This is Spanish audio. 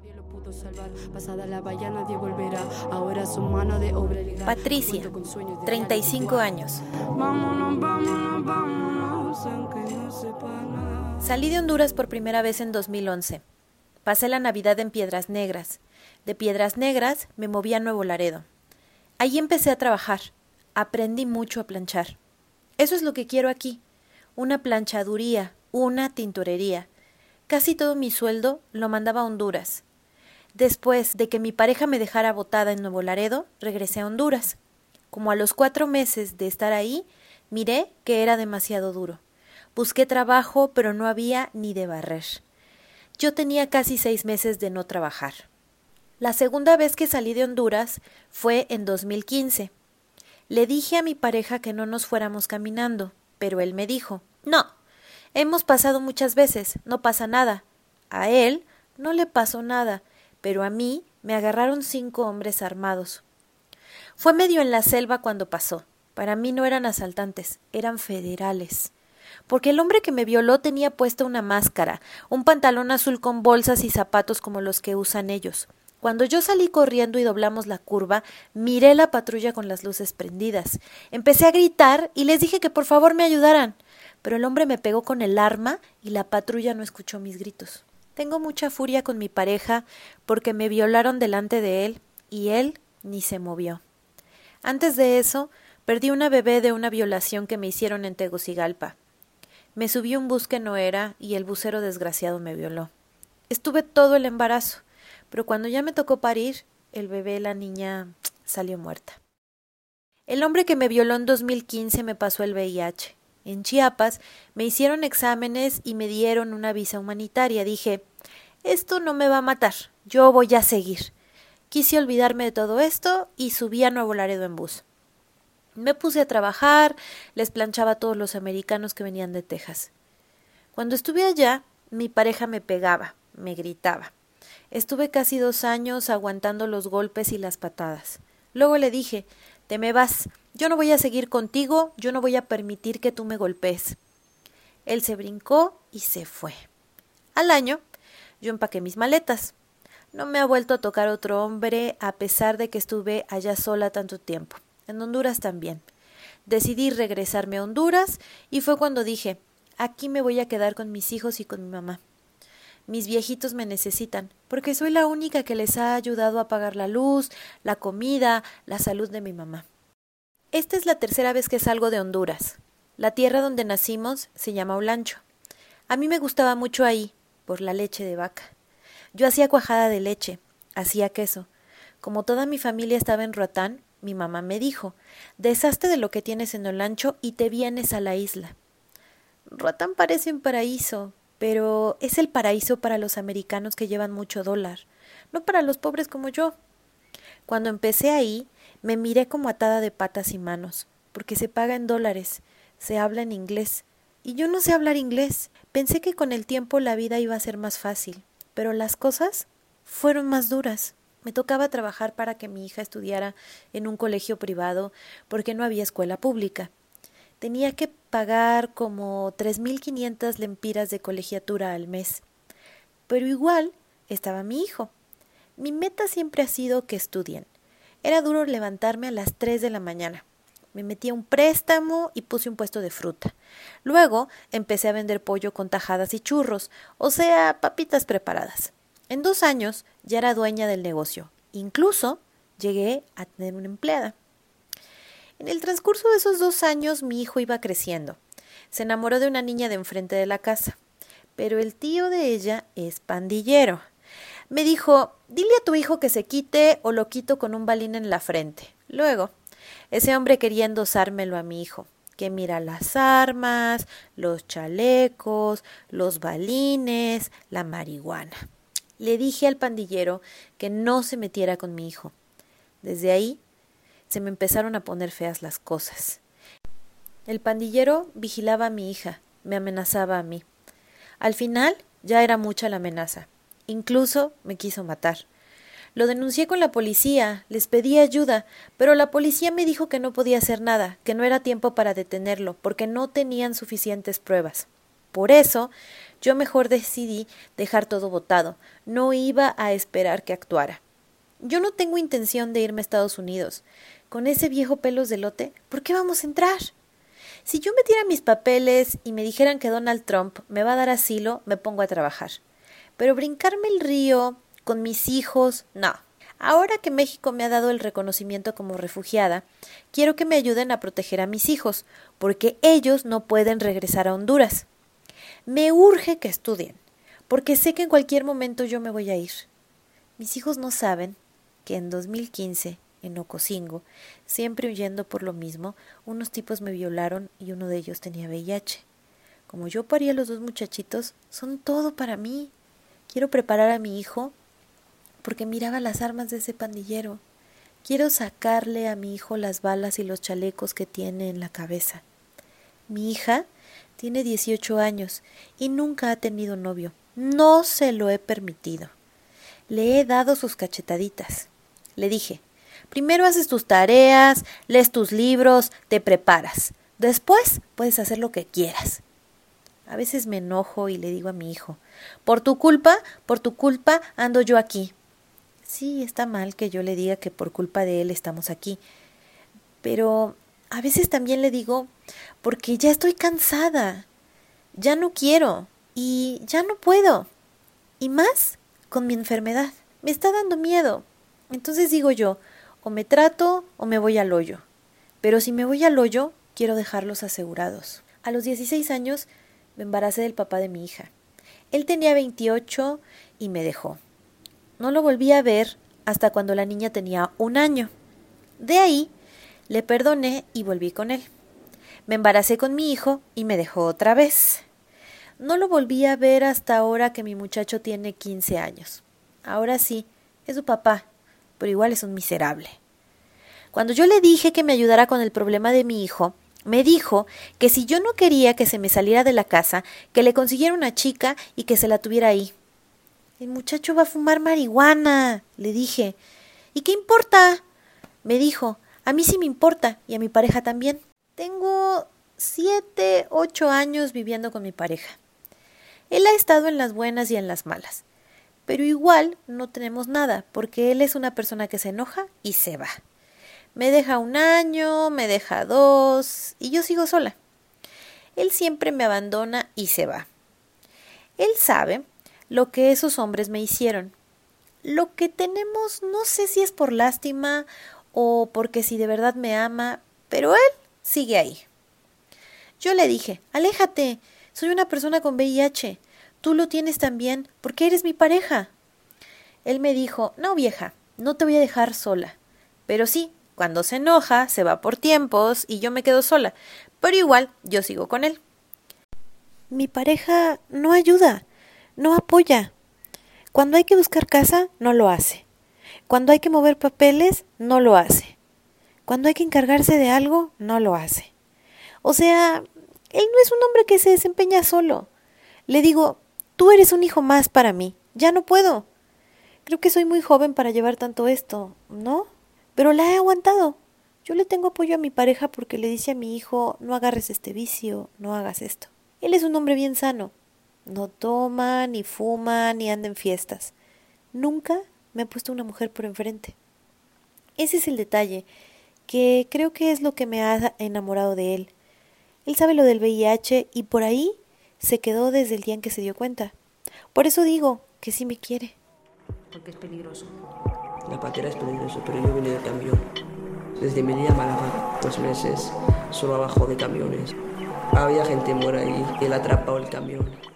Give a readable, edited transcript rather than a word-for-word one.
Patricia, 35 años. Salí de Honduras por primera vez en 2011. Pasé la Navidad en Piedras Negras. De Piedras Negras me moví a Nuevo Laredo. Allí empecé a trabajar. Aprendí mucho a planchar. Eso es lo que quiero aquí. Una planchaduría, una tintorería. Casi todo mi sueldo lo mandaba a Honduras. Después de que mi pareja me dejara botada en Nuevo Laredo, regresé a Honduras. Como a los 4 meses de estar ahí, miré que era demasiado duro. Busqué trabajo, pero no había ni de barrer. Yo tenía casi 6 meses de no trabajar. La segunda vez que salí de Honduras fue en 2015. Le dije a mi pareja que no nos fuéramos caminando, pero él me dijo, no, hemos pasado muchas veces, no pasa nada. A él no le pasó nada, pero a mí me agarraron 5 hombres armados. Fue medio en la selva cuando pasó. Para mí no eran asaltantes, eran federales. Porque el hombre que me violó tenía puesta una máscara, un pantalón azul con bolsas y zapatos como los que usan ellos. Cuando yo salí corriendo y doblamos la curva, miré la patrulla con las luces prendidas. Empecé a gritar y les dije que por favor me ayudaran. Pero el hombre me pegó con el arma y la patrulla no escuchó mis gritos. Tengo mucha furia con mi pareja porque me violaron delante de él y él ni se movió. Antes de eso, perdí una bebé de una violación que me hicieron en Tegucigalpa. Me subí a un bus que no era y el busero desgraciado me violó. Estuve todo el embarazo, pero cuando ya me tocó parir, el bebé, la niña, salió muerta. El hombre que me violó en 2015 me pasó el VIH. En Chiapas me hicieron exámenes y me dieron una visa humanitaria. Dije, esto no me va a matar, yo voy a seguir. Quise olvidarme de todo esto y subí a Nuevo Laredo en bus. Me puse a trabajar, les planchaba a todos los americanos que venían de Texas. Cuando estuve allá, mi pareja me pegaba, me gritaba. Estuve casi 2 años aguantando los golpes y las patadas. Luego le dije, te me vas, yo no voy a seguir contigo, yo no voy a permitir que tú me golpees. Él se brincó y se fue. Al año, yo empaqué mis maletas. No me ha vuelto a tocar otro hombre a pesar de que estuve allá sola tanto tiempo. En Honduras también. Decidí regresarme a Honduras y fue cuando dije, aquí me voy a quedar con mis hijos y con mi mamá. Mis viejitos me necesitan, porque soy la única que les ha ayudado a pagar la luz, la comida, la salud de mi mamá. Esta es la 3ª vez que salgo de Honduras. La tierra donde nacimos se llama Olancho. A mí me gustaba mucho ahí, por la leche de vaca. Yo hacía cuajada de leche, hacía queso. Como toda mi familia estaba en Roatán, mi mamá me dijo, deshazte de lo que tienes en Olancho y te vienes a la isla. Roatán parece un paraíso, pero es el paraíso para los americanos que llevan mucho dólar, no para los pobres como yo. Cuando empecé ahí, me miré como atada de patas y manos, porque se paga en dólares, se habla en inglés, y yo no sé hablar inglés. Pensé que con el tiempo la vida iba a ser más fácil, pero las cosas fueron más duras. Me tocaba trabajar para que mi hija estudiara en un colegio privado porque no había escuela pública. Tenía que pagar como 3,500 lempiras de colegiatura al mes. Pero igual estaba mi hijo. Mi meta siempre ha sido que estudien. Era duro levantarme a las 3 de la mañana. Me metí a un préstamo y puse un puesto de fruta. Luego empecé a vender pollo con tajadas y churros, o sea, papitas preparadas. En 2 años ya era dueña del negocio. Incluso llegué a tener una empleada. En el transcurso de esos 2 años mi hijo iba creciendo. Se enamoró de una niña de enfrente de la casa. Pero el tío de ella es pandillero. Me dijo, dile a tu hijo que se quite o lo quito con un balín en la frente. Luego, ese hombre quería endosármelo a mi hijo. Que mira las armas, los chalecos, los balines, la marihuana. Le dije al pandillero que no se metiera con mi hijo. Desde ahí se me empezaron a poner feas las cosas. El pandillero vigilaba a mi hija, me amenazaba a mí. Al final ya era mucha la amenaza. Incluso me quiso matar. Lo denuncié con la policía, les pedí ayuda, pero la policía me dijo que no podía hacer nada, que no era tiempo para detenerlo, porque no tenían suficientes pruebas. Por eso, Yo mejor decidí dejar todo botado. No iba a esperar que actuara. Yo no tengo intención de irme a Estados Unidos. Con ese viejo pelos de lote, ¿por qué vamos a entrar? Si yo metiera mis papeles y me dijeran que Donald Trump me va a dar asilo, me pongo a trabajar. Pero brincarme el río con mis hijos, no. Ahora que México me ha dado el reconocimiento como refugiada, quiero que me ayuden a proteger a mis hijos, porque ellos no pueden regresar a Honduras. Me urge que estudien, porque sé que en cualquier momento yo me voy a ir. Mis hijos no saben que en 2015, en Ocosingo, siempre huyendo por lo mismo, unos tipos me violaron y uno de ellos tenía VIH. Como yo parí a los 2 muchachitos, son todo para mí. Quiero preparar a mi hijo porque miraba las armas de ese pandillero. Quiero sacarle a mi hijo las balas y los chalecos que tiene en la cabeza. Mi hija tiene 18 años y nunca ha tenido novio. No se lo he permitido. Le he dado sus cachetaditas. Le dije, primero haces tus tareas, lees tus libros, te preparas. Después puedes hacer lo que quieras. A veces me enojo y le digo a mi hijo, por tu culpa ando yo aquí. Sí, está mal que yo le diga que por culpa de él estamos aquí, pero a veces también le digo, porque ya estoy cansada, ya no quiero y ya no puedo. Y más con mi enfermedad, me está dando miedo. Entonces digo yo, o me trato o me voy al hoyo. Pero si me voy al hoyo, quiero dejarlos asegurados. A los 16 años me embaracé del papá de mi hija. Él tenía 28 y me dejó. No lo volví a ver hasta cuando la niña tenía 1 año. De ahí le perdoné y volví con él. Me embaracé con mi hijo y me dejó otra vez. No lo volví a ver hasta ahora que mi muchacho tiene 15 años. Ahora sí, es su papá, pero igual es un miserable. Cuando yo le dije que me ayudara con el problema de mi hijo, me dijo que si yo no quería que se me saliera de la casa, que le consiguiera una chica y que se la tuviera ahí. El muchacho va a fumar marihuana, le dije. ¿Y qué importa? Me dijo, a mí sí me importa y a mi pareja también. Tengo 7, 8 años viviendo con mi pareja. Él ha estado en las buenas y en las malas, pero igual no tenemos nada porque él es una persona que se enoja y se va. Me deja 1 año, me deja 2 y yo sigo sola. Él siempre me abandona y se va. Él sabe lo que esos hombres me hicieron. Lo que tenemos no sé si es por lástima o porque si de verdad me ama, pero él sigue ahí. Yo le dije, aléjate, soy una persona con VIH, tú lo tienes también, porque eres mi pareja. Él me dijo, no vieja, no te voy a dejar sola, pero sí, cuando se enoja, se va por tiempos y yo me quedo sola, pero igual yo sigo con él. Mi pareja no ayuda, no apoya. Cuando hay que buscar casa, no lo hace. Cuando hay que mover papeles, no lo hace. Cuando hay que encargarse de algo, no lo hace. O sea, él no es un hombre que se desempeña solo. Le digo, tú eres un hijo más para mí, ya no puedo. Creo que soy muy joven para llevar tanto esto, ¿no? Pero la he aguantado. Yo le tengo apoyo a mi pareja porque le dice a mi hijo, no agarres este vicio, no hagas esto. Él es un hombre bien sano. No toma, ni fuma, ni anda en fiestas. Nunca me ha puesto una mujer por enfrente. Ese es el detalle, que creo que es lo que me ha enamorado de él. Él sabe lo del VIH y por ahí se quedó desde el día en que se dio cuenta. Por eso digo que sí me quiere. Porque es peligroso. La patera es peligroso, pero yo vine de camión. Desde Melilla a Málaga, 2 meses, solo abajo de camiones. Había gente muerta ahí, él atrapado el camión.